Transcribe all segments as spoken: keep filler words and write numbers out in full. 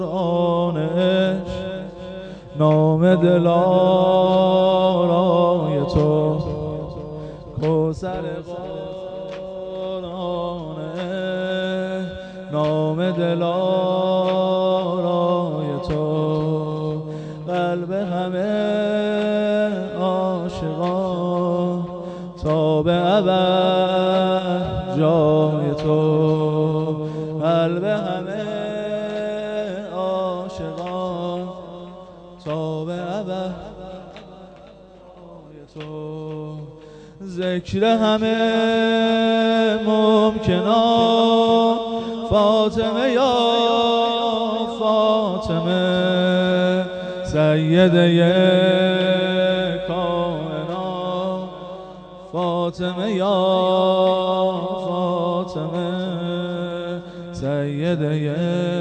قرآنش نام دلارای تو کوثر قرآنش نام دلارای تو قلب همه عاشقان تا به ابد جای تو قلب همه عاشقان تا به ابد جای تو ذکر همه ممکنات فاطمه یا فاطمه سیده کائنات فاطمه یا فاطمه سیده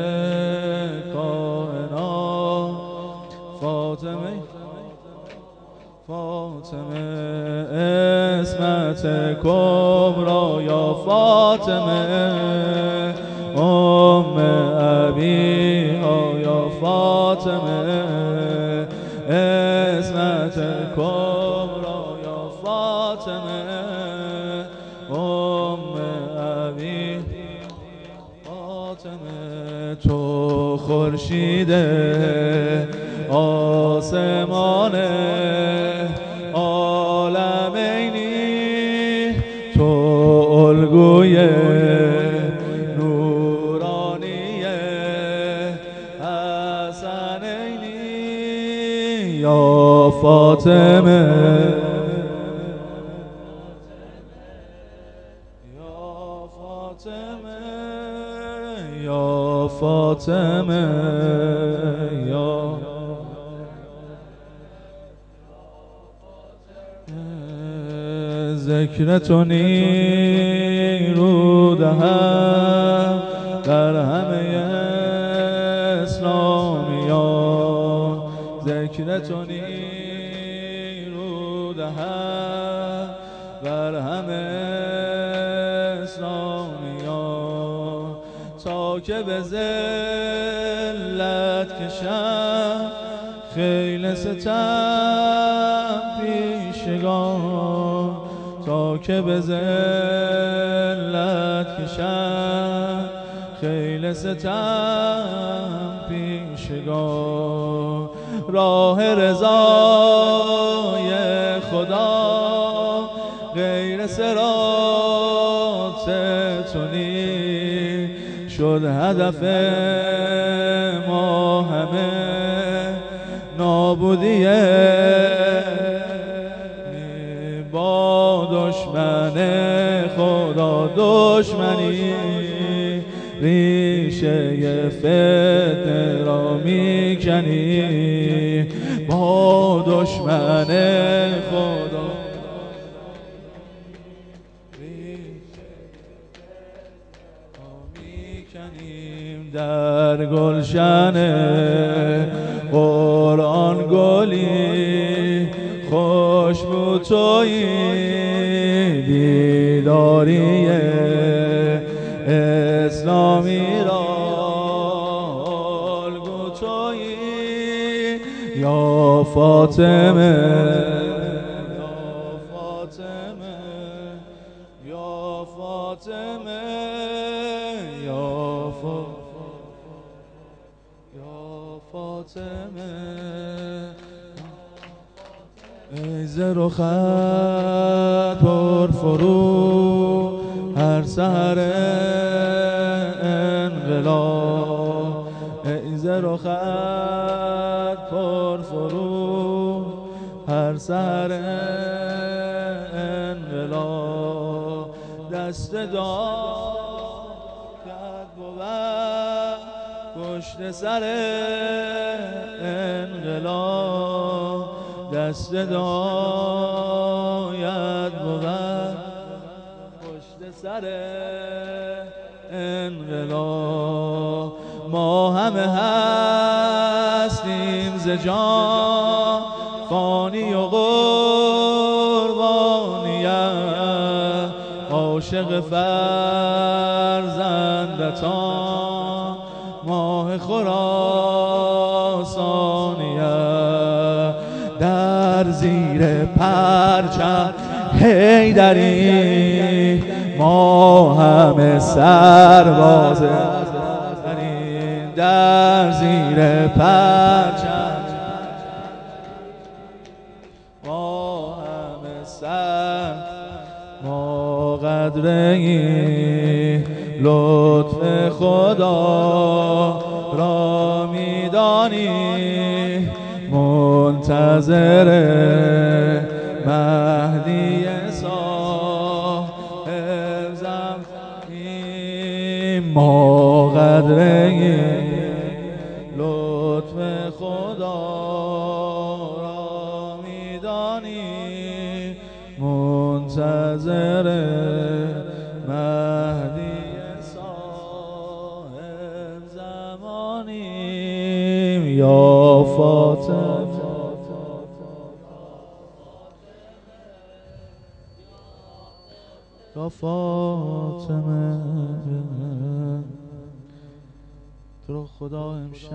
کائنات فاطمه فاطمه اسمت کبرا یا فاطمه ام ابیها یا فاطمه اسمت کبرا یا فاطمه ام ابی فاطمه تو خورشید آسمان عالمینی تو الگوی نورانی حسنینی یا فاطمه یا فاطمه یا فاطمه یا ذکر تو نیرو دهد در همه اسلامیان ذکر تو نیرو دهد در همه اسلامیان تا که به ذلت کشم خیل ستم پیشگان تا که به ذلت کشم خیل ستم پیشگان راه رضای خدا غیر صراط تو نی شد هدف ما همه نابودیه با دشمن خدا دشمنی ریشه فتنه را میکنی با دشمن خدا میکنیم در گلشن قرآن گلی خوشبو تویی بیداری اسلامی را الگو تویی یا فاطمه یا فاطمه یا فاطمه یا فاطمه ای ز رخت پر فرو هر سحر انقلاب ای ز رخت پر فرو هر سحر انقلاب دست داد کرد بود پشت سر انقلاب دست داید بود پشت سر انقلاب ما همه هستیم ز جان فانی و قربانیت عاشق فرزندتان ماه خورا ثانیه در زیر پرچم حیدری ما همه سرباز در زیر پرچم ما همه سر ما قدره لطف خدا را میدانی منتظر مهدی صاحب زمین ما قدره لطف خدا را میدانی منتظر مهدی صاحب زمانیم یا فاطمه یا فاطمه تو رو خدا امشب